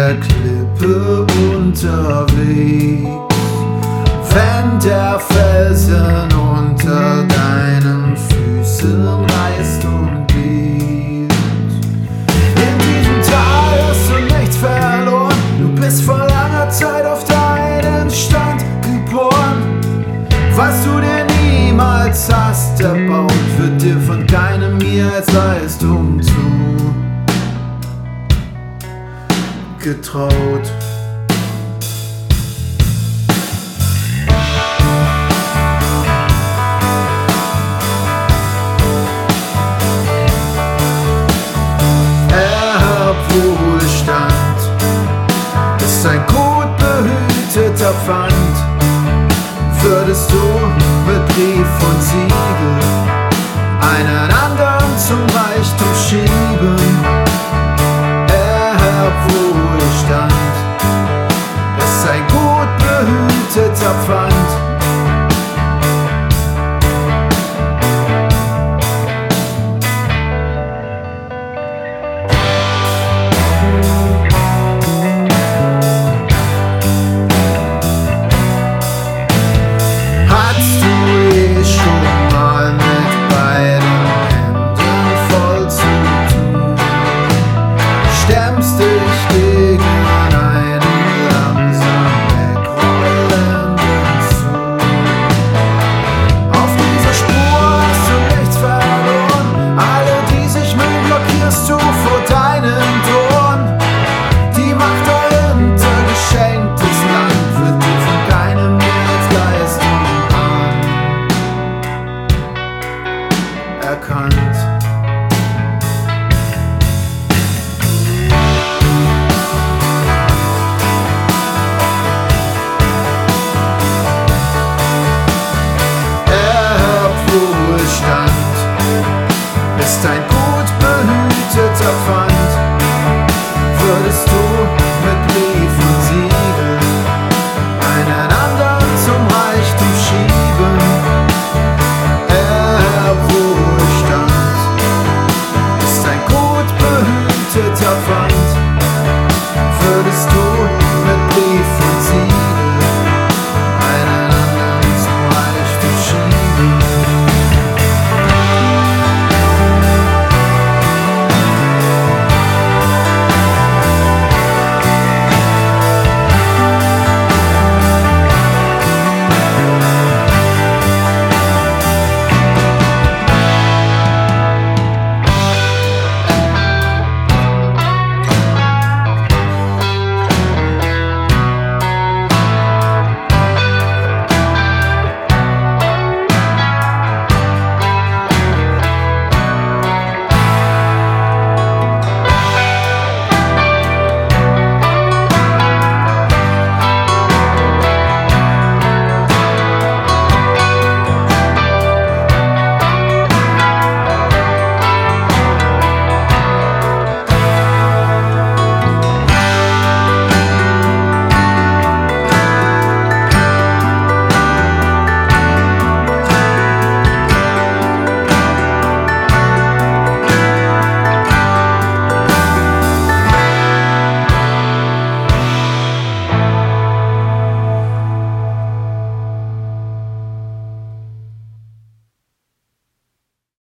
der Klippe unterwegs, wenn der Felsen unter deinen Füßen reißt und geht. In diesem Tal hast du nichts verloren, du bist vor langer Zeit auf deinen Stand geboren. Was du dir niemals hast erbaut, wird dir von keinem hier als Leistung zugetraut. Wohlstand ist ein gut behüteter Pfand. Würdest du mit Brief und Siegel einen anderen zum Reichtum schieben?